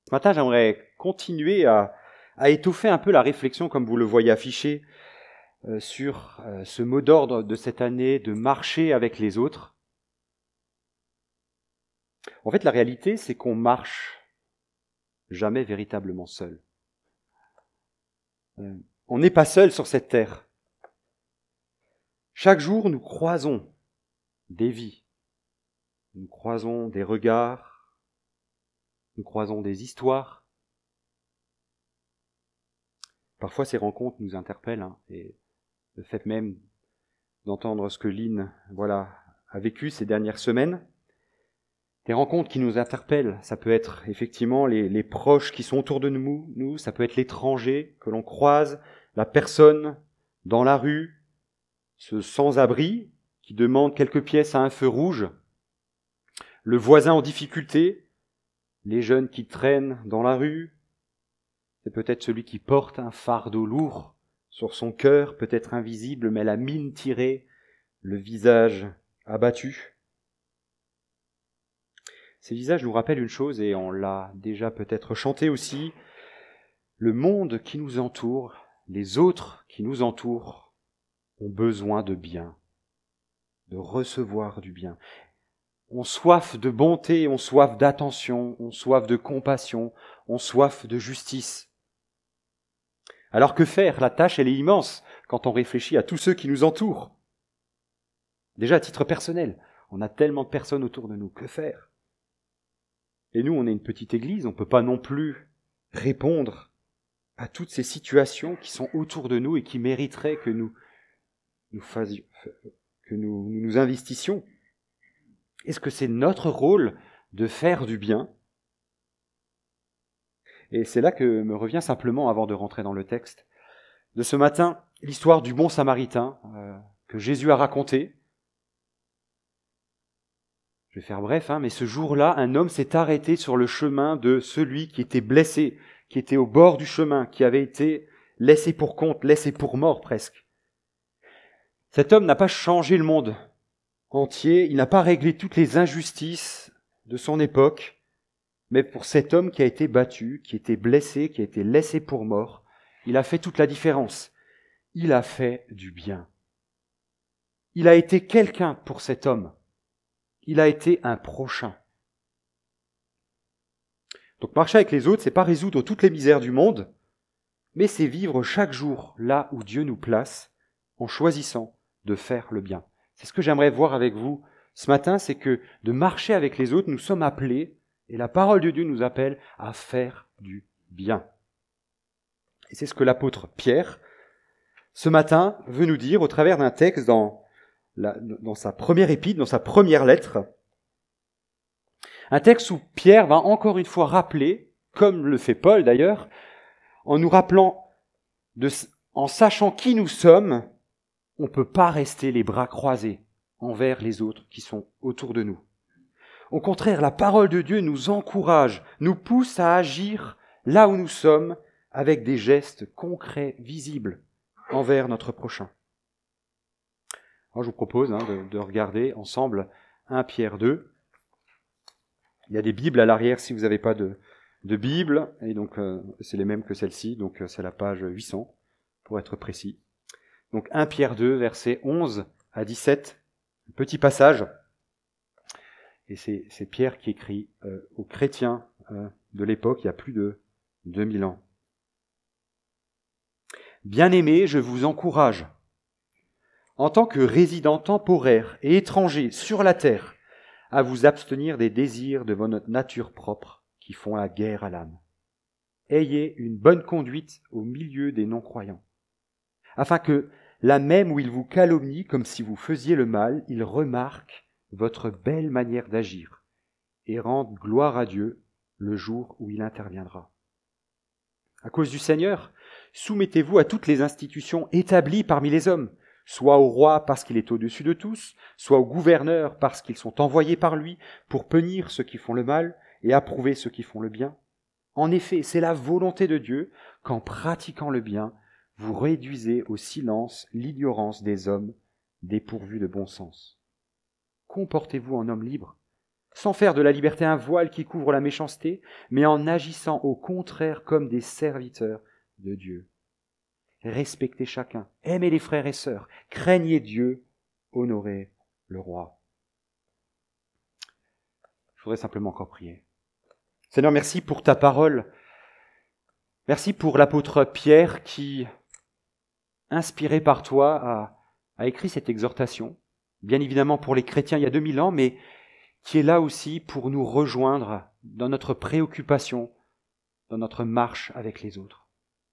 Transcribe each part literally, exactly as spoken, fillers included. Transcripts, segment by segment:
Ce matin, j'aimerais continuer à, à étoffer un peu la réflexion, comme vous le voyez affiché, euh, sur euh, ce mot d'ordre de cette année, de marcher avec les autres. En fait, la réalité, c'est qu'on marche jamais véritablement seul. Euh, on n'est pas seul sur cette terre. Chaque jour, nous croisons des vies, nous croisons des regards, nous croisons des histoires. Parfois, ces rencontres nous interpellent, hein, et le fait même d'entendre ce que Lynn, voilà, a vécu ces dernières semaines. Des rencontres qui nous interpellent, ça peut être effectivement les, les proches qui sont autour de nous, nous, ça peut être l'étranger que l'on croise, la personne dans la rue, ce sans-abri qui demande quelques pièces à un feu rouge, le voisin en difficulté, les jeunes qui traînent dans la rue, c'est peut-être celui qui porte un fardeau lourd sur son cœur, peut-être invisible, mais la mine tirée, le visage abattu. Ces visages nous rappellent une chose, et on l'a déjà peut-être chanté aussi, le monde qui nous entoure, les autres qui nous entourent, ont besoin de bien, de recevoir du bien. On soif de bonté, on soif d'attention, on soif de compassion, on soif de justice. Alors que faire ? La tâche, elle est immense quand on réfléchit à tous ceux qui nous entourent. Déjà à titre personnel, on a tellement de personnes autour de nous, que faire ? Et nous, on est une petite église, on ne peut pas non plus répondre à toutes ces situations qui sont autour de nous et qui mériteraient que nous nous, faisions, que nous, nous, nous investissions. Est-ce que c'est notre rôle de faire du bien ? Et c'est là que me revient simplement, avant de rentrer dans le texte, de ce matin, l'histoire du bon Samaritain euh, que Jésus a raconté. Je vais faire bref, hein, mais ce jour-là, un homme s'est arrêté sur le chemin de celui qui était blessé, qui était au bord du chemin, qui avait été laissé pour compte, laissé pour mort presque. Cet homme n'a pas changé le monde entier, il n'a pas réglé toutes les injustices de son époque, mais pour cet homme qui a été battu, qui était blessé, qui a été laissé pour mort, il a fait toute la différence. Il a fait du bien. Il a été quelqu'un pour cet homme. Il a été un prochain. Donc marcher avec les autres, c'est pas résoudre toutes les misères du monde, mais c'est vivre chaque jour là où Dieu nous place, en choisissant de faire le bien. C'est ce que j'aimerais voir avec vous ce matin, c'est que de marcher avec les autres, nous sommes appelés, et la parole de Dieu nous appelle à faire du bien. Et c'est ce que l'apôtre Pierre, ce matin, veut nous dire au travers d'un texte dans, la, dans sa première épître, dans sa première lettre. Un texte où Pierre va encore une fois rappeler, comme le fait Paul d'ailleurs, en nous rappelant, de, en sachant qui nous sommes, on ne peut pas rester les bras croisés envers les autres qui sont autour de nous. Au contraire, la parole de Dieu nous encourage, nous pousse à agir là où nous sommes avec des gestes concrets, visibles envers notre prochain. Alors je vous propose hein, de, de regarder ensemble premier Pierre deux. Il y a des Bibles à l'arrière si vous n'avez pas de, de Bible, et donc euh, c'est les mêmes que celle-ci, donc euh, c'est la page huit cents pour être précis. Donc premier Pierre deux, versets onze à dix-sept, un petit passage. Et c'est, c'est Pierre qui écrit euh, aux chrétiens euh, de l'époque, il y a plus de deux mille ans. Bien-aimés, je vous encourage, en tant que résidents temporaires et étrangers sur la terre, à vous abstenir des désirs de votre nature propre qui font la guerre à l'âme. Ayez une bonne conduite au milieu des non-croyants, afin que, là même où ils vous calomnient comme si vous faisiez le mal, ils remarquent votre belle manière d'agir et rendent gloire à Dieu le jour où il interviendra. À cause du Seigneur, soumettez-vous à toutes les institutions établies parmi les hommes, soit au roi parce qu'il est au-dessus de tous, soit aux gouverneurs parce qu'ils sont envoyés par lui pour punir ceux qui font le mal et approuver ceux qui font le bien. En effet, c'est la volonté de Dieu qu'en pratiquant le bien, vous réduisez au silence l'ignorance des hommes dépourvus de bon sens. Comportez-vous en homme libre, sans faire de la liberté un voile qui couvre la méchanceté, mais en agissant au contraire comme des serviteurs de Dieu. Respectez chacun, aimez les frères et sœurs, craignez Dieu, honorez le roi. Je voudrais simplement encore prier. Seigneur, merci pour ta parole. Merci pour l'apôtre Pierre qui, inspiré par toi, a, a écrit cette exhortation, bien évidemment pour les chrétiens il y a deux mille ans, mais qui est là aussi pour nous rejoindre dans notre préoccupation, dans notre marche avec les autres.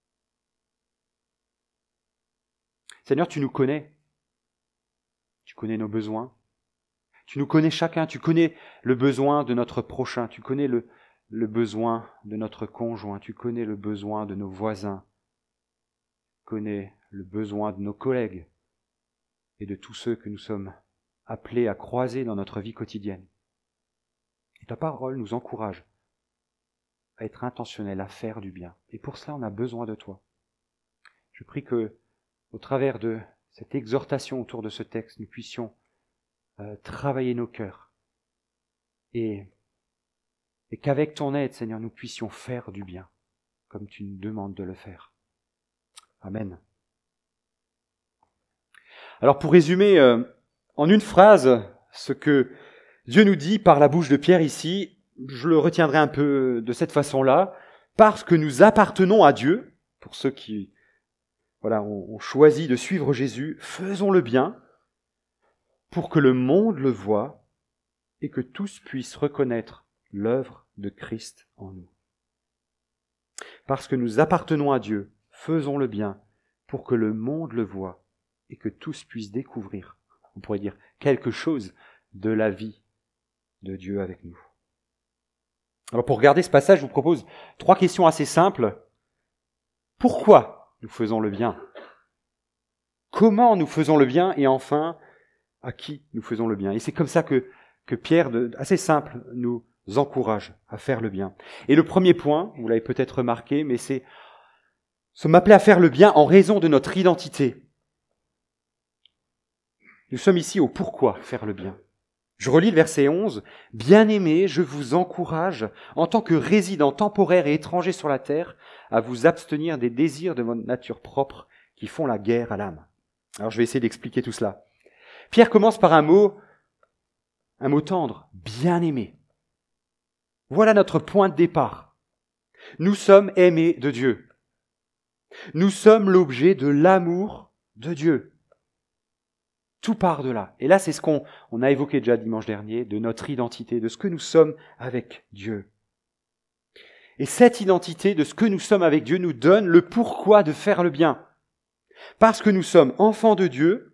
Seigneur, tu nous connais. Tu connais nos besoins. Tu nous connais chacun. Tu connais le besoin de notre prochain. Tu connais le, le besoin de notre conjoint. Tu connais le besoin de nos voisins. Tu connais le besoin de nos collègues et de tous ceux que nous sommes appelés à croiser dans notre vie quotidienne. Et ta parole nous encourage à être intentionnels, à faire du bien. Et pour cela, on a besoin de toi. Je prie que, au travers de cette exhortation autour de ce texte, nous puissions euh, travailler nos cœurs et, et qu'avec ton aide, Seigneur, nous puissions faire du bien, comme tu nous demandes de le faire. Amen. Alors pour résumer euh, en une phrase ce que Dieu nous dit par la bouche de Pierre ici, je le retiendrai un peu de cette façon-là, parce que nous appartenons à Dieu, pour ceux qui voilà, ont, ont choisi de suivre Jésus, faisons le bien pour que le monde le voie et que tous puissent reconnaître l'œuvre de Christ en nous. Parce que nous appartenons à Dieu, faisons le bien pour que le monde le voie et que tous puissent découvrir, on pourrait dire, quelque chose de la vie de Dieu avec nous. Alors pour regarder ce passage, je vous propose trois questions assez simples. Pourquoi nous faisons le bien? Comment nous faisons le bien? Et enfin, à qui nous faisons le bien? Et c'est comme ça que, que Pierre, de, assez simple, nous encourage à faire le bien. Et le premier point, vous l'avez peut-être remarqué, mais c'est se m'appeler à faire le bien en raison de notre identité. Nous sommes ici au pourquoi faire le bien. Je relis le verset onze. « Bien-aimés, je vous encourage, en tant que résidents temporaires et étrangers sur la terre, à vous abstenir des désirs de votre nature propre qui font la guerre à l'âme. » Alors je vais essayer d'expliquer tout cela. Pierre commence par un mot, un mot tendre, « bien-aimés ». Voilà notre point de départ. Nous sommes aimés de Dieu. Nous sommes l'objet de l'amour de Dieu. Tout part de là. Et là, c'est ce qu'on on a évoqué déjà dimanche dernier, de notre identité, de ce que nous sommes avec Dieu. Et cette identité de ce que nous sommes avec Dieu nous donne le pourquoi de faire le bien. Parce que nous sommes enfants de Dieu,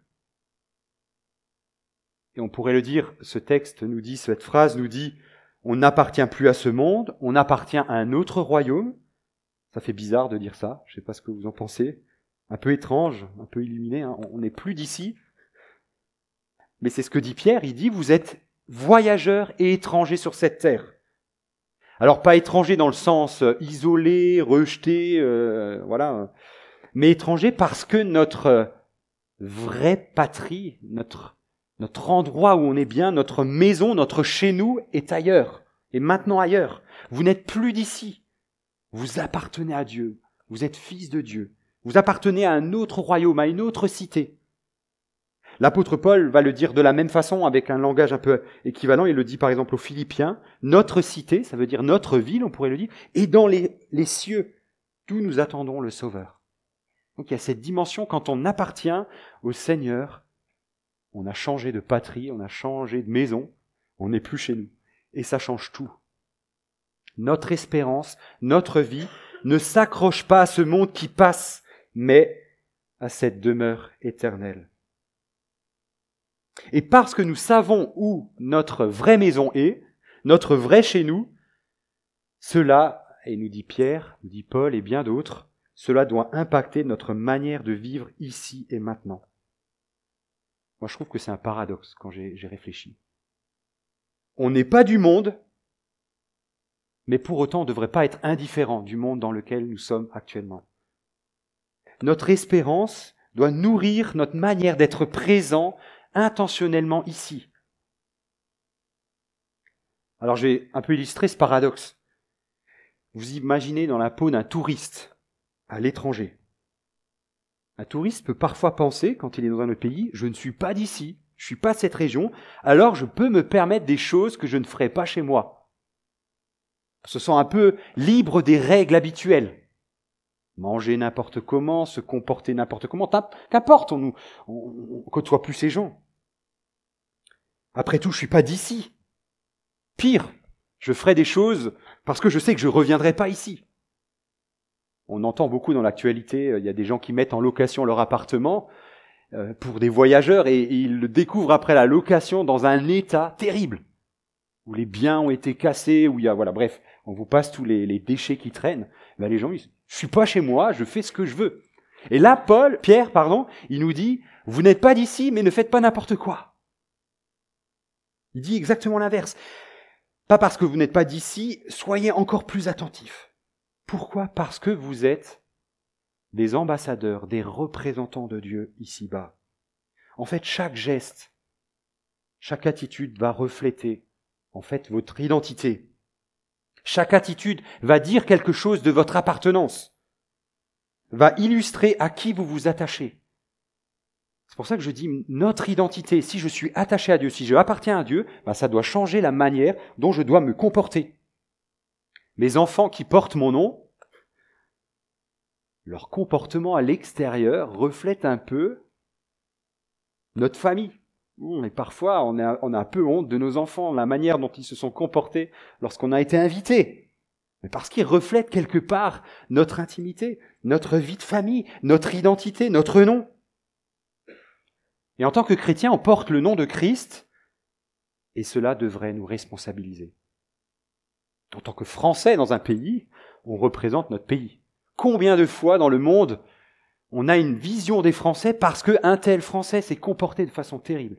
et on pourrait le dire, ce texte nous dit, cette phrase nous dit, on n'appartient plus à ce monde, on appartient à un autre royaume. Ça fait bizarre de dire ça, je ne sais pas ce que vous en pensez. Un peu étrange, un peu illuminé, hein. On n'est plus d'ici. Mais c'est ce que dit Pierre, il dit, vous êtes voyageurs et étrangers sur cette terre. Alors pas étrangers dans le sens isolé, rejeté, euh, voilà, mais étrangers parce que notre vraie patrie, notre, notre endroit où on est bien, notre maison, notre chez nous est ailleurs, et maintenant ailleurs. Vous n'êtes plus d'ici, vous appartenez à Dieu, vous êtes fils de Dieu, vous appartenez à un autre royaume, à une autre cité. L'apôtre Paul va le dire de la même façon, avec un langage un peu équivalent. Il le dit par exemple aux Philippiens. Notre cité, ça veut dire notre ville, on pourrait le dire, est dans les, les cieux, d'où nous attendons le Sauveur. Donc il y a cette dimension, quand on appartient au Seigneur, on a changé de patrie, on a changé de maison, on n'est plus chez nous. Et ça change tout. Notre espérance, notre vie ne s'accroche pas à ce monde qui passe, mais à cette demeure éternelle. Et parce que nous savons où notre vraie maison est, notre vrai chez nous, cela, et nous dit Pierre, nous dit Paul et bien d'autres, cela doit impacter notre manière de vivre ici et maintenant. Moi, je trouve que c'est un paradoxe quand j'ai, j'ai réfléchi. On n'est pas du monde, mais pour autant, on ne devrait pas être indifférent du monde dans lequel nous sommes actuellement. Notre espérance doit nourrir notre manière d'être présent intentionnellement ici. Alors j'ai un peu illustré ce paradoxe. Vous imaginez dans la peau d'un touriste à l'étranger. Un touriste peut parfois penser, quand il est dans un autre pays, je ne suis pas d'ici, je ne suis pas de cette région, alors je peux me permettre des choses que je ne ferai pas chez moi. On se sent un peu libre des règles habituelles. Manger n'importe comment, se comporter n'importe comment, qu'importe, on ne côtoie plus ces gens. Après tout, je ne suis pas d'ici. Pire, je ferai des choses parce que je sais que je ne reviendrai pas ici. On entend beaucoup dans l'actualité, il y a des gens qui mettent en location leur appartement pour des voyageurs et ils le découvrent après la location dans un état terrible, où les biens ont été cassés, où il y a, voilà, bref, on vous passe tous les, les déchets qui traînent. Ben les gens disent, je suis pas chez moi, je fais ce que je veux. Et là, Paul, Pierre, pardon, il nous dit, vous n'êtes pas d'ici, mais ne faites pas n'importe quoi. Il dit exactement l'inverse. Pas parce que vous n'êtes pas d'ici, soyez encore plus attentifs. Pourquoi ? Parce que vous êtes des ambassadeurs, des représentants de Dieu ici-bas. En fait, chaque geste, chaque attitude va refléter, en fait, votre identité. Chaque attitude va dire quelque chose de votre appartenance, va illustrer à qui vous vous attachez. C'est pour ça que je dis notre identité. Si je suis attaché à Dieu, si je appartiens à Dieu, ben ça doit changer la manière dont je dois me comporter. Mes enfants qui portent mon nom, leur comportement à l'extérieur reflète un peu notre famille. Et parfois, on a, on a un peu honte de nos enfants, la manière dont ils se sont comportés lorsqu'on a été invités. Mais parce qu'ils reflètent quelque part notre intimité, notre vie de famille, notre identité, notre nom. Et en tant que chrétiens, on porte le nom de Christ, et cela devrait nous responsabiliser. En tant que Français dans un pays, on représente notre pays. Combien de fois dans le monde, on a une vision des Français parce qu'un tel Français s'est comporté de façon terrible.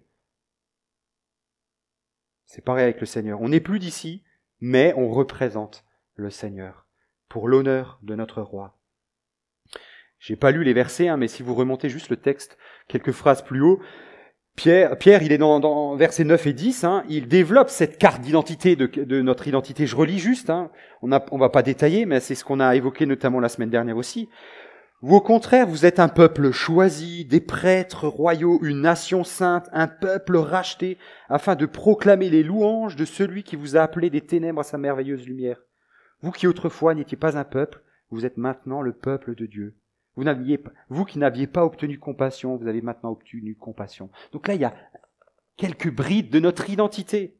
C'est pareil avec le Seigneur. On n'est plus d'ici, mais on représente le Seigneur pour l'honneur de notre roi. J'ai pas lu les versets, hein, mais si vous remontez juste le texte, quelques phrases plus haut, Pierre, Pierre, il est dans, dans versets neuf et dix, hein, il développe cette carte d'identité, de, de notre identité. Je relis juste, hein, on a, on va pas détailler, mais c'est ce qu'on a évoqué notamment la semaine dernière aussi. Vous, au contraire, vous êtes un peuple choisi, des prêtres royaux, une nation sainte, un peuple racheté, afin de proclamer les louanges de celui qui vous a appelé des ténèbres à sa merveilleuse lumière. Vous qui autrefois n'étiez pas un peuple, vous êtes maintenant le peuple de Dieu. Vous n'aviez, vous qui n'aviez pas obtenu compassion, vous avez maintenant obtenu compassion. Donc là, il y a quelques brides de notre identité.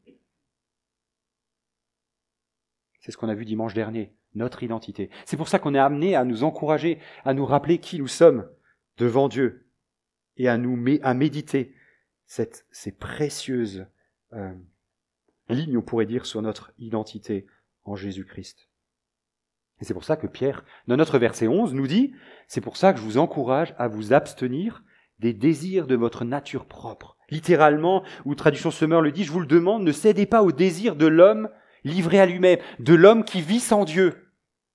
C'est ce qu'on a vu dimanche dernier, notre identité. C'est pour ça qu'on est amené à nous encourager, à nous rappeler qui nous sommes devant Dieu et à nous à méditer cette, ces précieuses euh, lignes, on pourrait dire, sur notre identité en Jésus-Christ. Et c'est pour ça que Pierre, dans notre verset onze, nous dit « C'est pour ça que je vous encourage à vous abstenir des désirs de votre nature propre. » Littéralement, ou traduction Semeur le dit, je vous le demande, ne cédez pas aux désirs de l'homme livré à lui-même, de l'homme qui vit sans Dieu.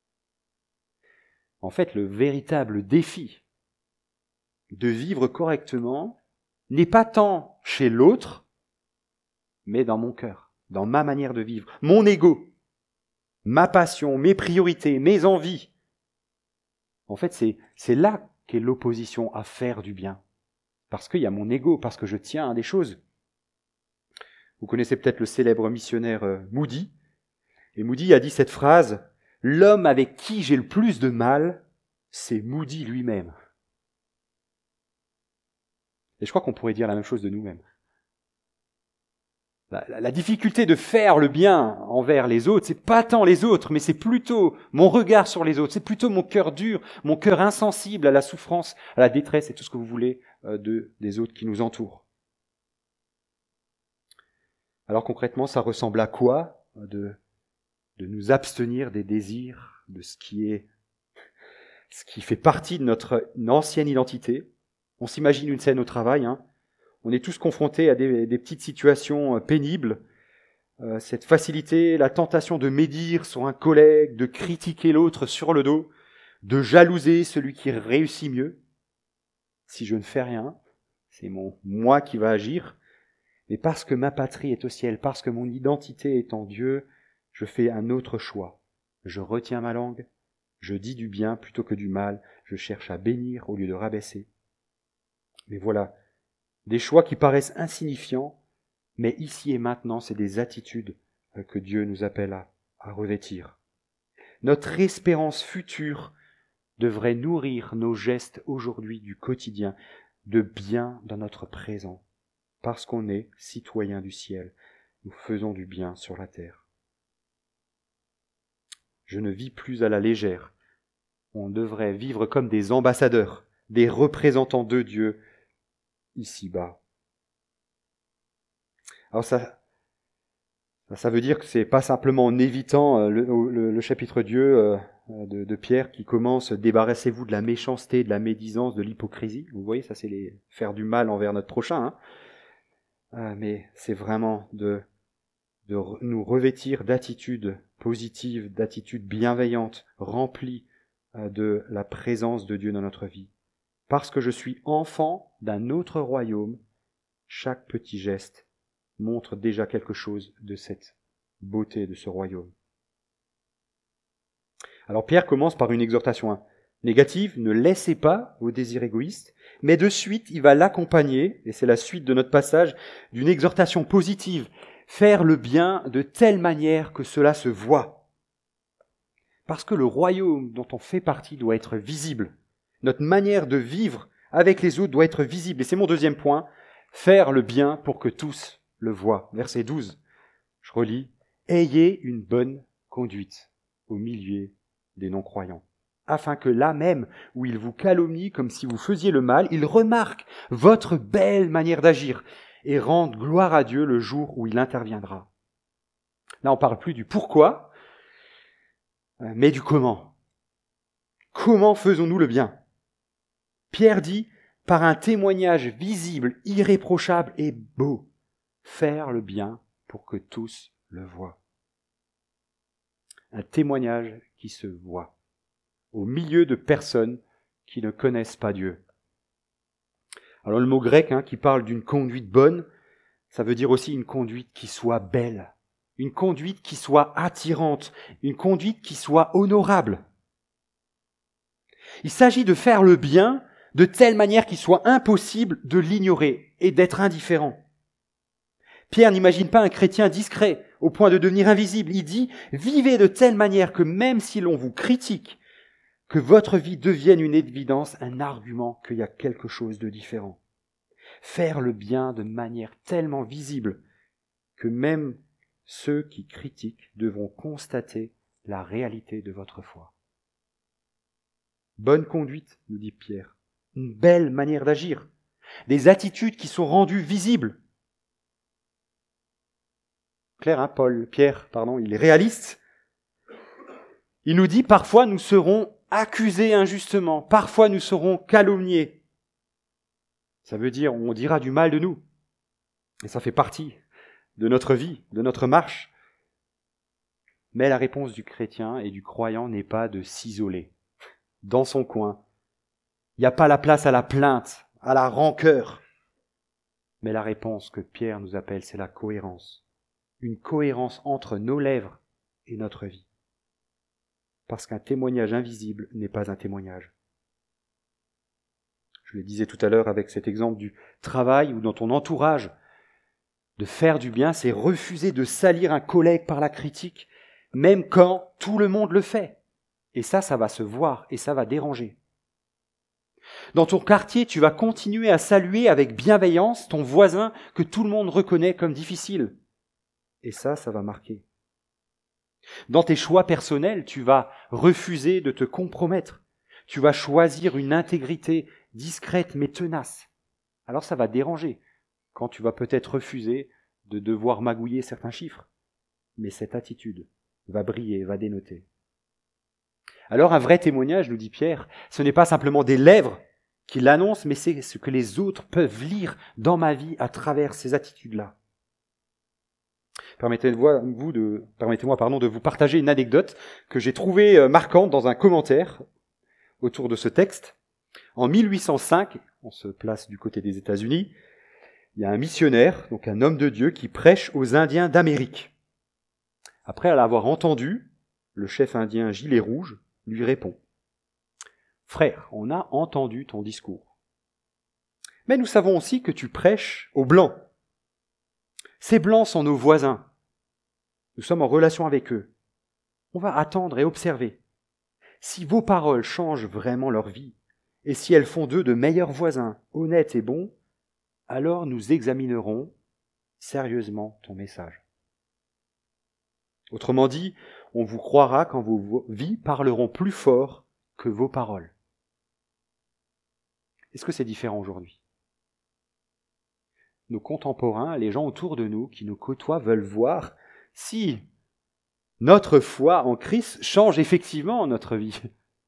En fait, le véritable défi de vivre correctement n'est pas tant chez l'autre, mais dans mon cœur, dans ma manière de vivre, mon ego. Ma passion, mes priorités, mes envies. En fait, c'est, c'est là qu'est l'opposition à faire du bien. Parce qu'il y a mon ego, parce que je tiens à des choses. Vous connaissez peut-être le célèbre missionnaire Moody. Et Moody a dit cette phrase, « L'homme avec qui j'ai le plus de mal, c'est Moody lui-même. » Et je crois qu'on pourrait dire la même chose de nous-mêmes. La, la, la difficulté de faire le bien envers les autres, c'est pas tant les autres, mais c'est plutôt mon regard sur les autres, c'est plutôt mon cœur dur, mon cœur insensible à la souffrance, à la détresse et tout ce que vous voulez euh, de, des autres qui nous entourent. Alors concrètement, ça ressemble à quoi de, de nous abstenir des désirs, de ce qui est, ce qui fait partie de notre ancienne identité. On s'imagine une scène au travail, hein. On est tous confrontés à des, des petites situations pénibles. Euh, cette facilité, la tentation de médire sur un collègue, de critiquer l'autre sur le dos, de jalouser celui qui réussit mieux. Si je ne fais rien, c'est mon moi qui va agir. Mais parce que ma patrie est au ciel, parce que mon identité est en Dieu, je fais un autre choix. Je retiens ma langue, je dis du bien plutôt que du mal, je cherche à bénir au lieu de rabaisser. Mais voilà, des choix qui paraissent insignifiants, mais ici et maintenant, c'est des attitudes que Dieu nous appelle à, à revêtir. Notre espérance future devrait nourrir nos gestes aujourd'hui du quotidien, de bien dans notre présent. Parce qu'on est citoyens du ciel, nous faisons du bien sur la terre. Je ne vis plus à la légère. On devrait vivre comme des ambassadeurs, des représentants de Dieu ici-bas. Alors ça, ça veut dire que c'est pas simplement en évitant le, le, le chapitre Dieu de, de Pierre qui commence « Débarrassez-vous de la méchanceté, de la médisance, de l'hypocrisie ». Vous voyez, ça c'est les faire du mal envers notre prochain. Hein. Euh, mais c'est vraiment de, de nous revêtir d'attitudes positives, d'attitudes bienveillantes, remplies euh, de la présence de Dieu dans notre vie. Parce que je suis enfant d'un autre royaume, chaque petit geste montre déjà quelque chose de cette beauté de ce royaume. Alors Pierre commence par une exhortation négative, ne laissez pas vos désirs égoïstes, mais de suite il va l'accompagner, et c'est la suite de notre passage, d'une exhortation positive, faire le bien de telle manière que cela se voit. Parce que le royaume dont on fait partie doit être visible. Notre manière de vivre avec les autres doit être visible. Et c'est mon deuxième point, faire le bien pour que tous le voient. Verset douze, je relis, « Ayez une bonne conduite au milieu des non-croyants, afin que là même où ils vous calomnient comme si vous faisiez le mal, ils remarquent votre belle manière d'agir et rendent gloire à Dieu le jour où il interviendra. » Là, on ne parle plus du pourquoi, mais du comment. Comment faisons-nous le bien ? Pierre dit, par un témoignage visible, irréprochable et beau, faire le bien pour que tous le voient. Un témoignage qui se voit, au milieu de personnes qui ne connaissent pas Dieu. Alors le mot grec hein, qui parle d'une conduite bonne, ça veut dire aussi une conduite qui soit belle, une conduite qui soit attirante, une conduite qui soit honorable. Il s'agit de faire le bien de telle manière qu'il soit impossible de l'ignorer et d'être indifférent. Pierre n'imagine pas un chrétien discret au point de devenir invisible. Il dit « Vivez de telle manière que même si l'on vous critique, que votre vie devienne une évidence, un argument qu'il y a quelque chose de différent. Faire le bien de manière tellement visible que même ceux qui critiquent devront constater la réalité de votre foi. » Bonne conduite, nous dit Pierre. Une belle manière d'agir. Des attitudes qui sont rendues visibles. Claire, hein, Paul, Pierre, pardon, il est réaliste. Il nous dit parfois nous serons accusés injustement, parfois nous serons calomniés. Ça veut dire on dira du mal de nous. Et ça fait partie de notre vie, de notre marche. Mais la réponse du chrétien et du croyant n'est pas de s'isoler dans son coin. Il n'y a pas la place à la plainte, à la rancœur. Mais la réponse que Pierre nous appelle, c'est la cohérence. Une cohérence entre nos lèvres et notre vie. Parce qu'un témoignage invisible n'est pas un témoignage. Je le disais tout à l'heure avec cet exemple du travail ou dans ton entourage. De faire du bien, c'est refuser de salir un collègue par la critique, même quand tout le monde le fait. Et ça, ça va se voir et ça va déranger. Dans ton quartier, tu vas continuer à saluer avec bienveillance ton voisin que tout le monde reconnaît comme difficile. Et ça, ça va marquer. Dans tes choix personnels, tu vas refuser de te compromettre. Tu vas choisir une intégrité discrète mais tenace. Alors ça va déranger quand tu vas peut-être refuser de devoir magouiller certains chiffres. Mais cette attitude va briller, va dénoter. Alors un vrai témoignage, nous dit Pierre, ce n'est pas simplement des lèvres qui l'annoncent, mais c'est ce que les autres peuvent lire dans ma vie à travers ces attitudes-là. Permettez-moi, vous de, permettez-moi pardon, de vous partager une anecdote que j'ai trouvée marquante dans un commentaire autour de ce texte. En mille huit cent cinq, on se place du côté des États-Unis, il il y a un missionnaire, donc un homme de Dieu, qui prêche aux Indiens d'Amérique. Après l'avoir entendu, le chef indien Gilet Rouge lui répond « Frère, on a entendu ton discours. Mais nous savons aussi que tu prêches aux Blancs. Ces Blancs sont nos voisins. Nous sommes en relation avec eux. On va attendre et observer. Si vos paroles changent vraiment leur vie, et si elles font d'eux de meilleurs voisins, honnêtes et bons, alors nous examinerons sérieusement ton message. Autrement dit, on vous croira quand vos vies parleront plus fort que vos paroles. » Est-ce que c'est différent aujourd'hui ? Nos contemporains, les gens autour de nous qui nous côtoient, veulent voir si notre foi en Christ change effectivement notre vie.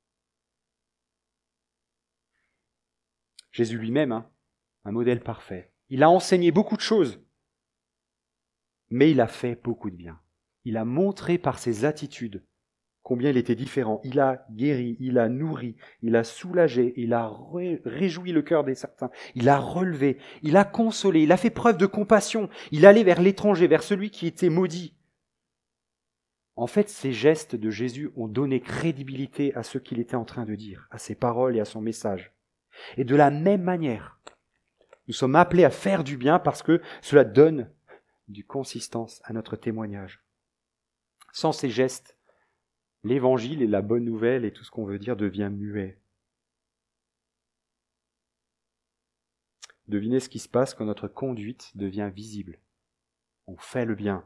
Jésus lui-même, hein, un modèle parfait. Il a enseigné beaucoup de choses, mais il a fait beaucoup de bien. Il a montré par ses attitudes combien il était différent. Il a guéri, il a nourri, il a soulagé, il a réjoui le cœur des certains, il a relevé, il a consolé, il a fait preuve de compassion, il allait vers l'étranger, vers celui qui était maudit. En fait, ces gestes de Jésus ont donné crédibilité à ce qu'il était en train de dire, à ses paroles et à son message. Et de la même manière, nous sommes appelés à faire du bien parce que cela donne du consistance à notre témoignage. Sans ces gestes, l'évangile et la bonne nouvelle et tout ce qu'on veut dire devient muet. Devinez ce qui se passe quand notre conduite devient visible. On fait le bien.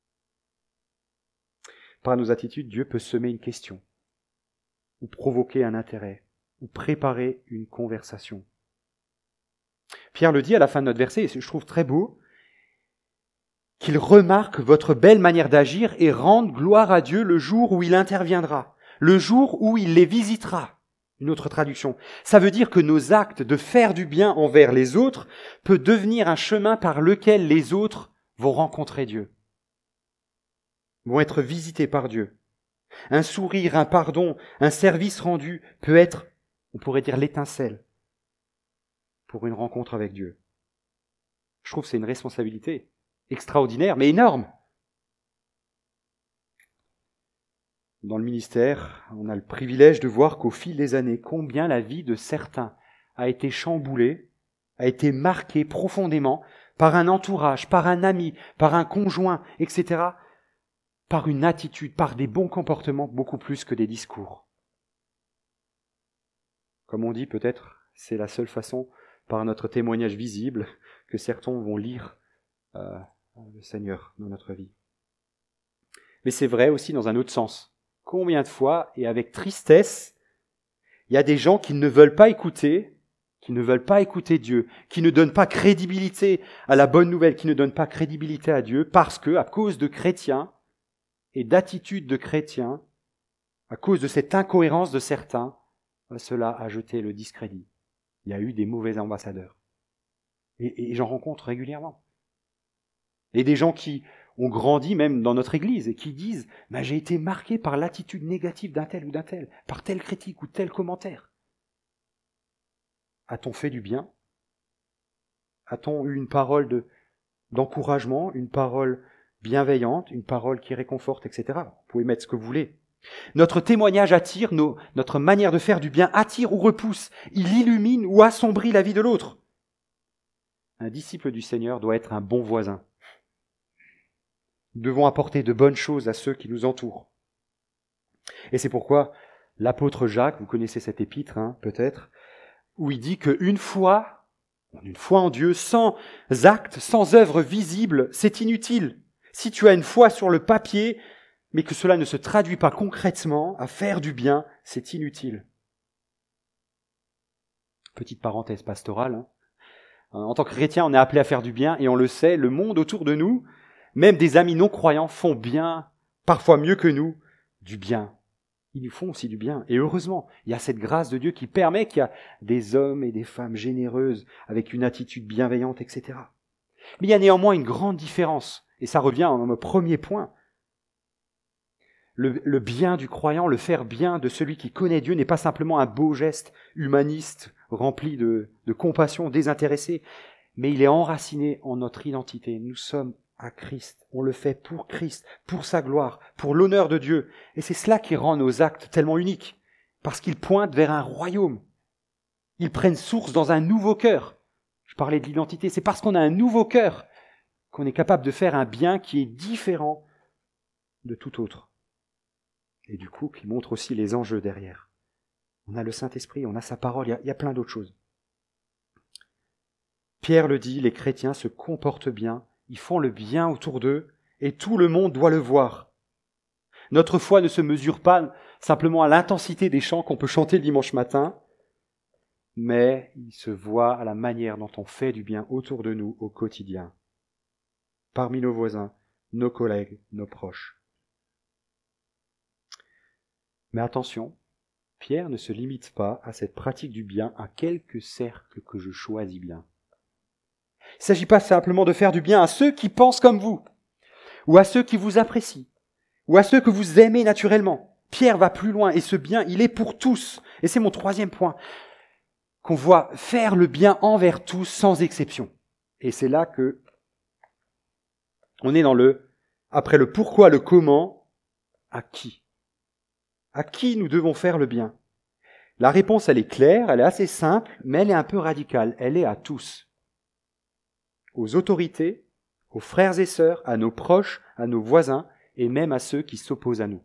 Par nos attitudes, Dieu peut semer une question, ou provoquer un intérêt, ou préparer une conversation. Pierre le dit à la fin de notre verset, et je trouve très beau, qu'il remarque votre belle manière d'agir et rende gloire à Dieu le jour où il interviendra, le jour où il les visitera. Une autre traduction. Ça veut dire que nos actes de faire du bien envers les autres peut devenir un chemin par lequel les autres vont rencontrer Dieu, vont être visités par Dieu. Un sourire, un pardon, un service rendu peut être, on pourrait dire, l'étincelle pour une rencontre avec Dieu. Je trouve que c'est une responsabilité extraordinaire, mais énorme. Dans le ministère, on a le privilège de voir qu'au fil des années, combien la vie de certains a été chamboulée, a été marquée profondément par un entourage, par un ami, par un conjoint, et cetera, par une attitude, par des bons comportements, beaucoup plus que des discours. Comme on dit, peut-être, c'est la seule façon, par notre témoignage visible, que certains vont lire euh, le Seigneur dans notre vie. Mais c'est vrai aussi dans un autre sens. Combien de fois, et avec tristesse, il y a des gens qui ne veulent pas écouter, qui ne veulent pas écouter Dieu, qui ne donnent pas crédibilité à la bonne nouvelle, qui ne donnent pas crédibilité à Dieu, parce que, à cause de chrétiens et d'attitudes de chrétiens, à cause de cette incohérence de certains, cela a jeté le discrédit. Il y a eu des mauvais ambassadeurs. Et, et j'en rencontre régulièrement. Et des gens qui ont grandi même dans notre Église et qui disent bah, « j'ai été marqué par l'attitude négative d'un tel ou d'un tel, par telle critique ou tel commentaire ». A-t-on fait du bien ? A-t-on eu une parole de, d'encouragement, une parole bienveillante, une parole qui réconforte, et cetera. Vous pouvez mettre ce que vous voulez. Notre témoignage attire, nos, notre manière de faire du bien attire ou repousse. Il illumine ou assombrit la vie de l'autre. Un disciple du Seigneur doit être un bon voisin. Nous devons apporter de bonnes choses à ceux qui nous entourent. Et c'est pourquoi l'apôtre Jacques, vous connaissez cet épître, hein, peut-être, où il dit qu'une foi, une foi en Dieu, sans actes, sans œuvre visible, c'est inutile. Si tu as une foi sur le papier, mais que cela ne se traduit pas concrètement à faire du bien, c'est inutile. Petite parenthèse pastorale. Hein. En tant que chrétien, on est appelé à faire du bien, et on le sait, le monde autour de nous, même des amis non-croyants, font bien, parfois mieux que nous, du bien. Ils nous font aussi du bien. Et heureusement, il y a cette grâce de Dieu qui permet qu'il y a des hommes et des femmes généreuses, avec une attitude bienveillante, et cetera. Mais il y a néanmoins une grande différence, et ça revient à mon premier point. Le, le bien du croyant, le faire bien de celui qui connaît Dieu n'est pas simplement un beau geste humaniste, rempli de, de compassion désintéressée, mais il est enraciné en notre identité. Nous sommes à Christ. On le fait pour Christ, pour sa gloire, pour l'honneur de Dieu. Et c'est cela qui rend nos actes tellement uniques, parce qu'ils pointent vers un royaume. Ils prennent source dans un nouveau cœur. Je parlais de l'identité. C'est parce qu'on a un nouveau cœur qu'on est capable de faire un bien qui est différent de tout autre. Et du coup, qui montre aussi les enjeux derrière. On a le Saint-Esprit, on a sa parole, il y a, il y a plein d'autres choses. Pierre le dit, les chrétiens se comportent bien, ils font le bien autour d'eux, et tout le monde doit le voir. Notre foi ne se mesure pas simplement à l'intensité des chants qu'on peut chanter le dimanche matin, mais il se voit à la manière dont on fait du bien autour de nous au quotidien, parmi nos voisins, nos collègues, nos proches. Mais attention, Pierre ne se limite pas à cette pratique du bien à quelques cercles que je choisis bien. Il ne s'agit pas simplement de faire du bien à ceux qui pensent comme vous, ou à ceux qui vous apprécient, ou à ceux que vous aimez naturellement. Pierre va plus loin, et ce bien, il est pour tous. Et c'est mon troisième point, qu'on voit faire le bien envers tous sans exception. Et c'est là que on est dans le, après le pourquoi, le comment, à qui ? À qui nous devons faire le bien ? La réponse, elle est claire, elle est assez simple, mais elle est un peu radicale. Elle est à tous. Aux autorités, aux frères et sœurs, à nos proches, à nos voisins, et même à ceux qui s'opposent à nous.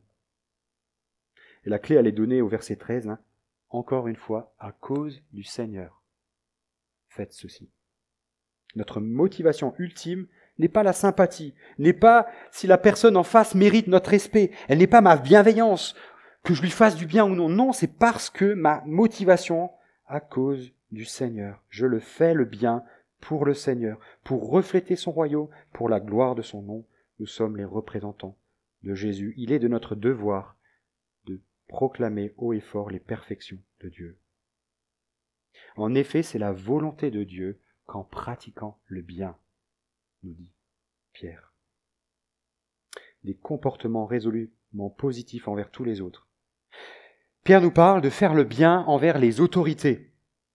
Et la clé, elle est donnée au verset treize. Hein. Encore une fois, à cause du Seigneur. Faites ceci. Notre motivation ultime n'est pas la sympathie, n'est pas si la personne en face mérite notre respect, elle n'est pas ma bienveillance, que je lui fasse du bien ou non. Non, c'est parce que ma motivation, à cause du Seigneur. Je le fais le bien pour le Seigneur, pour refléter son royaume, pour la gloire de son nom. Nous sommes les représentants de Jésus. Il est de notre devoir de proclamer haut et fort les perfections de Dieu. En effet, c'est la volonté de Dieu qu'en pratiquant le bien, nous dit Pierre. Des comportements résolument positifs envers tous les autres. Pierre nous parle de faire le bien envers les autorités.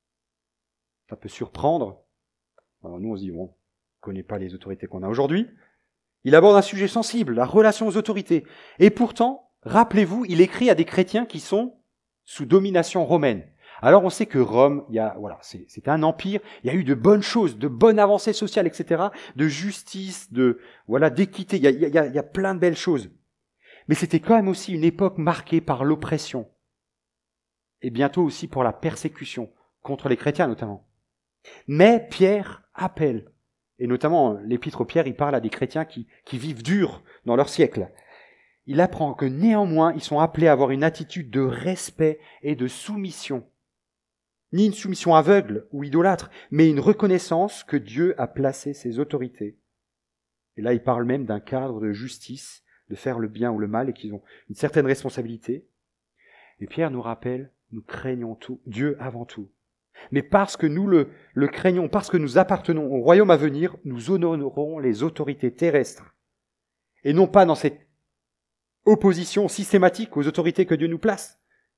Ça peut surprendre. Alors nous, on se dit, bon, on ne connaît pas les autorités qu'on a aujourd'hui. Il aborde un sujet sensible, la relation aux autorités. Et pourtant, rappelez-vous, il écrit à des chrétiens qui sont sous domination romaine. Alors on sait que Rome, il y a, voilà, c'est, c'est un empire, il y a eu de bonnes choses, de bonnes avancées sociales, et cetera, de justice, de voilà, d'équité, il y a, il y a, il y a plein de belles choses. Mais c'était quand même aussi une époque marquée par l'oppression. Et bientôt aussi pour la persécution, contre les chrétiens notamment. Mais Pierre appelle, et notamment l'épître Pierre, il parle à des chrétiens qui, qui vivent dur dans leur siècle. Il apprend que néanmoins, ils sont appelés à avoir une attitude de respect et de soumission. Ni une soumission aveugle ou idolâtre, mais une reconnaissance que Dieu a placé ses autorités. Et là, il parle même d'un cadre de justice, de faire le bien ou le mal, et qu'ils ont une certaine responsabilité. Et Pierre nous rappelle, nous craignons tout, Dieu avant tout. Mais parce que nous le, le craignons, parce que nous appartenons au royaume à venir, nous honorerons les autorités terrestres. Et non pas dans cette opposition systématique aux autorités que Dieu nous place.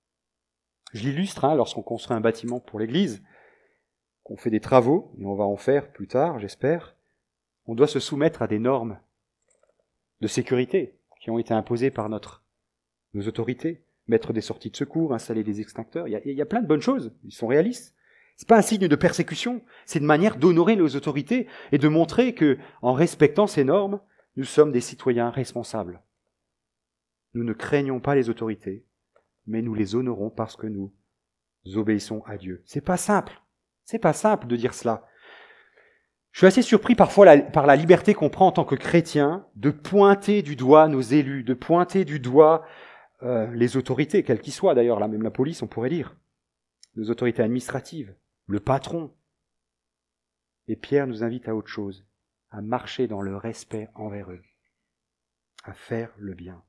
Je l'illustre, hein, lorsqu'on construit un bâtiment pour l'église, qu'on fait des travaux, et on va en faire plus tard, j'espère, on doit se soumettre à des normes de sécurité qui ont été imposées par notre, nos autorités, mettre des sorties de secours, installer des extincteurs, il y a, il y a plein de bonnes choses, ils sont réalistes. C'est pas un signe de persécution, c'est une manière d'honorer nos autorités et de montrer que, en respectant ces normes, nous sommes des citoyens responsables. Nous ne craignons pas les autorités, mais nous les honorons parce que nous obéissons à Dieu. C'est pas simple. C'est pas simple de dire cela. Je suis assez surpris parfois la, par la liberté qu'on prend en tant que chrétien de pointer du doigt nos élus, de pointer du doigt euh, les autorités, quelles qu'ils soient d'ailleurs, là même la police, on pourrait dire, nos autorités administratives, le patron. Et Pierre nous invite à autre chose, à marcher dans le respect envers eux, à faire le bien.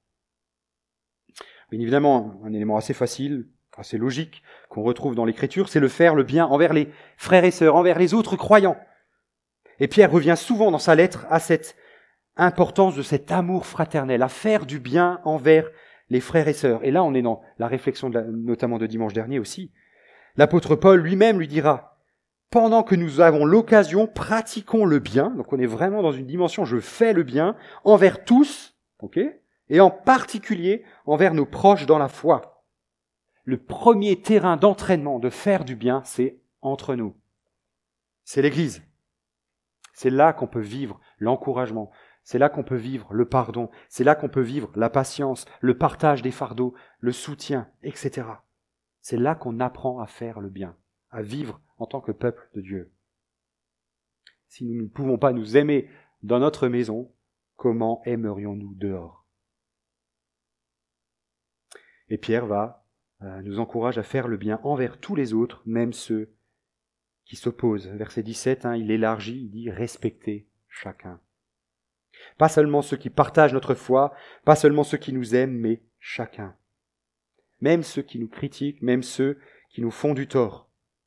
Bien évidemment, un élément assez facile, assez logique, qu'on retrouve dans l'Écriture, c'est le faire le bien envers les frères et sœurs, envers les autres croyants. Et Pierre revient souvent dans sa lettre à cette importance de cet amour fraternel, à faire du bien envers les frères et sœurs. Et là, on est dans la réflexion de la, notamment de dimanche dernier aussi. L'apôtre Paul lui-même lui dira « pendant que nous avons l'occasion, pratiquons le bien. Donc on est vraiment dans une dimension, je fais le bien, envers tous, ok, et en particulier envers nos proches dans la foi. Le premier terrain d'entraînement de faire du bien, c'est entre nous. C'est l'Église. C'est là qu'on peut vivre l'encouragement. C'est là qu'on peut vivre le pardon. C'est là qu'on peut vivre la patience, le partage des fardeaux, le soutien, et cetera. C'est là qu'on apprend à faire le bien, à vivre en tant que peuple de Dieu. Si nous ne pouvons pas nous aimer dans notre maison, comment aimerions-nous dehors ? Et Pierre va euh, nous encourage à faire le bien envers tous les autres, même ceux qui s'opposent. Verset dix-sept, hein, il élargit, il dit « respectez chacun ». Pas seulement ceux qui partagent notre foi, pas seulement ceux qui nous aiment, mais chacun. Même ceux qui nous critiquent, même ceux qui nous font du tort.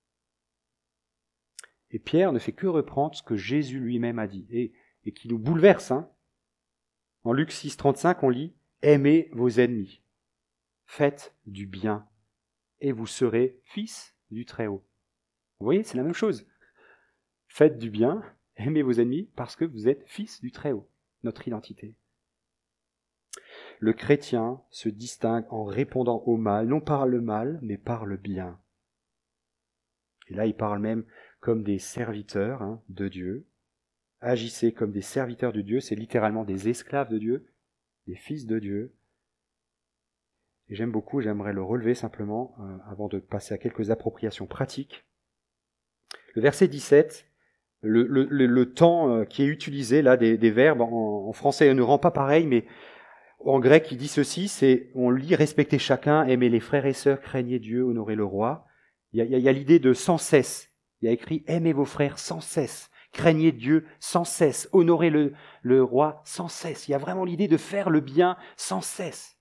Et Pierre ne fait que reprendre ce que Jésus lui-même a dit, et, et qui nous bouleverse. Hein. En Luc six, trente-cinq, on lit « Aimez vos ennemis, faites du bien, et vous serez fils du Très-Haut ». Vous voyez, c'est la même chose. Faites du bien, aimez vos ennemis, parce que vous êtes fils du Très-Haut, notre identité. Le chrétien se distingue en répondant au mal, non par le mal, mais par le bien. Et là, il parle même comme des serviteurs hein, de Dieu. Agissez comme des serviteurs de Dieu, c'est littéralement des esclaves de Dieu, des fils de Dieu. Et j'aime beaucoup, j'aimerais le relever simplement, euh, avant de passer à quelques appropriations pratiques. Le verset dix-sept, le, le, le, le temps qui est utilisé là des, des verbes, en, en français ne rend pas pareil, mais en grec il dit ceci, c'est, on lit respecter chacun, aimer les frères et sœurs, craignez Dieu, honorer le roi. Il y a, il y a l'idée de sans cesse. Il y a écrit aimez vos frères sans cesse, craignez Dieu sans cesse, honorez le, le roi sans cesse. Il y a vraiment l'idée de faire le bien sans cesse.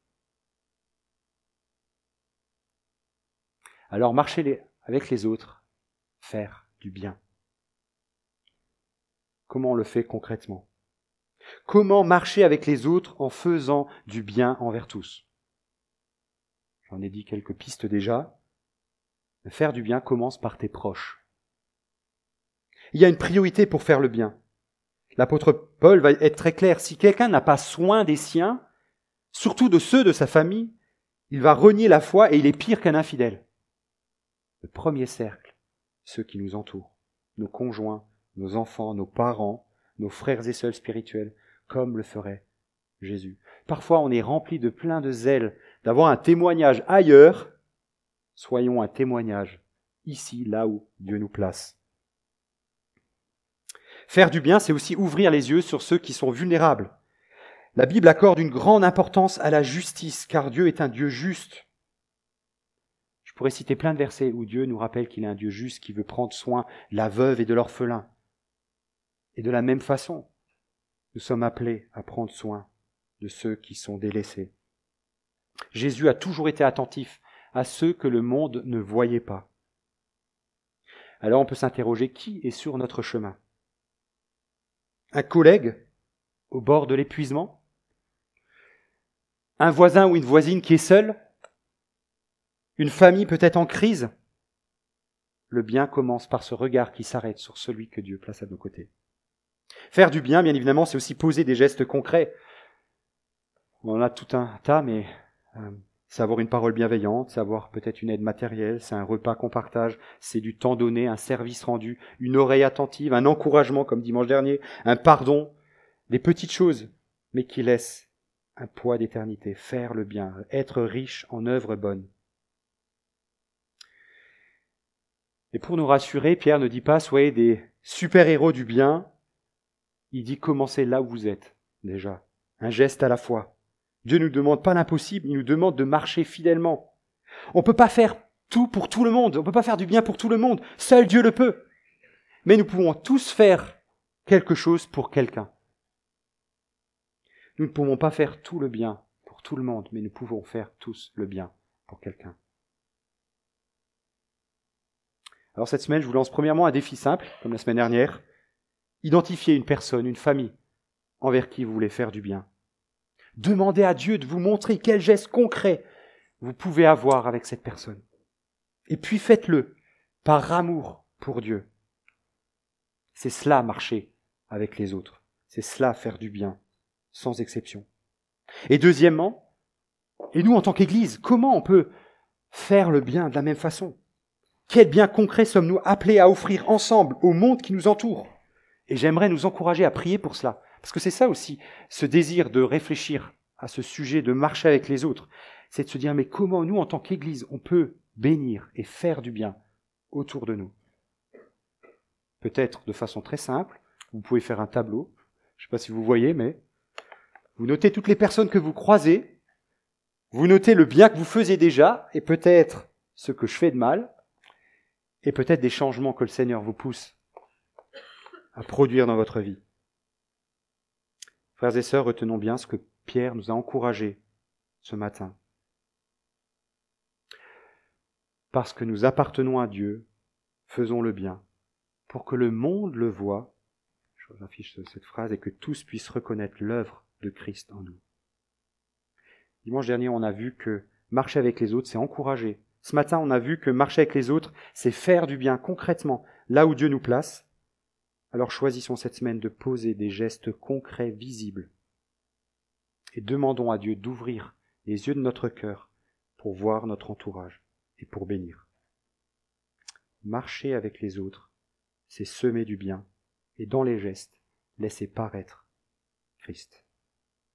Alors marchez les, avec les autres, faire du bien. Comment on le fait concrètement ? Comment marcher avec les autres en faisant du bien envers tous ? J'en ai dit quelques pistes déjà. Faire du bien commence par tes proches. Il y a une priorité pour faire le bien. L'apôtre Paul va être très clair. Si quelqu'un n'a pas soin des siens, surtout de ceux de sa famille, il va renier la foi et il est pire qu'un infidèle. Le premier cercle, ceux qui nous entourent, nos conjoints, nos enfants, nos parents, nos frères et sœurs spirituels, comme le ferait Jésus. Parfois, on est rempli de plein de zèle d'avoir un témoignage ailleurs. Soyons un témoignage ici, là où Dieu nous place. Faire du bien, c'est aussi ouvrir les yeux sur ceux qui sont vulnérables. La Bible accorde une grande importance à la justice, car Dieu est un Dieu juste. Je pourrais citer plein de versets où Dieu nous rappelle qu'il est un Dieu juste qui veut prendre soin de la veuve et de l'orphelin. Et de la même façon, nous sommes appelés à prendre soin de ceux qui sont délaissés. Jésus a toujours été attentif à ceux que le monde ne voyait pas. Alors on peut s'interroger, qui est sur notre chemin ? Un collègue au bord de l'épuisement ? Un voisin ou une voisine qui est seul ? Une famille peut-être en crise ? Le bien commence par ce regard qui s'arrête sur celui que Dieu place à nos côtés. Faire du bien, bien évidemment, c'est aussi poser des gestes concrets. On en a tout un tas, mais euh, c'est avoir une parole bienveillante, c'est avoir peut-être une aide matérielle, c'est un repas qu'on partage, c'est du temps donné, un service rendu, une oreille attentive, un encouragement comme dimanche dernier, un pardon, des petites choses, mais qui laissent un poids d'éternité. Faire le bien, être riche en œuvres bonnes. Et pour nous rassurer, Pierre ne dit pas « soyez des super-héros du bien », il dit « commencez là où vous êtes, déjà, un geste à la fois ». Dieu ne nous demande pas l'impossible, il nous demande de marcher fidèlement. On ne peut pas faire tout pour tout le monde, on ne peut pas faire du bien pour tout le monde, seul Dieu le peut. Mais nous pouvons tous faire quelque chose pour quelqu'un. Nous ne pouvons pas faire tout le bien pour tout le monde, mais nous pouvons faire tous le bien pour quelqu'un. Alors cette semaine, je vous lance premièrement un défi simple, comme la semaine dernière. Identifiez une personne, une famille, envers qui vous voulez faire du bien. Demandez à Dieu de vous montrer quel geste concret vous pouvez avoir avec cette personne. Et puis faites-le par amour pour Dieu. C'est cela marcher avec les autres. C'est cela faire du bien, sans exception. Et deuxièmement, et nous en tant qu'Église, comment on peut faire le bien de la même façon ? Quel bien concret sommes-nous appelés à offrir ensemble au monde qui nous entoure ? Et j'aimerais nous encourager à prier pour cela. Parce que c'est ça aussi, ce désir de réfléchir à ce sujet, de marcher avec les autres. C'est de se dire, mais comment nous, en tant qu'Église, on peut bénir et faire du bien autour de nous ? Peut-être de façon très simple, vous pouvez faire un tableau. Je ne sais pas si vous voyez, mais vous notez toutes les personnes que vous croisez. Vous notez le bien que vous faisiez déjà et peut-être ce que je fais de mal et peut-être des changements que le Seigneur vous pousse à produire dans votre vie. Frères et sœurs, retenons bien ce que Pierre nous a encouragés ce matin. Parce que nous appartenons à Dieu, faisons le bien, pour que le monde le voie, j'affiche cette phrase, et que tous puissent reconnaître l'œuvre de Christ en nous. Dimanche dernier, on a vu que marcher avec les autres, c'est encourager. Ce matin, on a vu que marcher avec les autres, c'est faire du bien concrètement, là où Dieu nous place. Alors choisissons cette semaine de poser des gestes concrets, visibles. Et demandons à Dieu d'ouvrir les yeux de notre cœur pour voir notre entourage et pour bénir. Marcher avec les autres, c'est semer du bien et dans les gestes, laisser paraître Christ.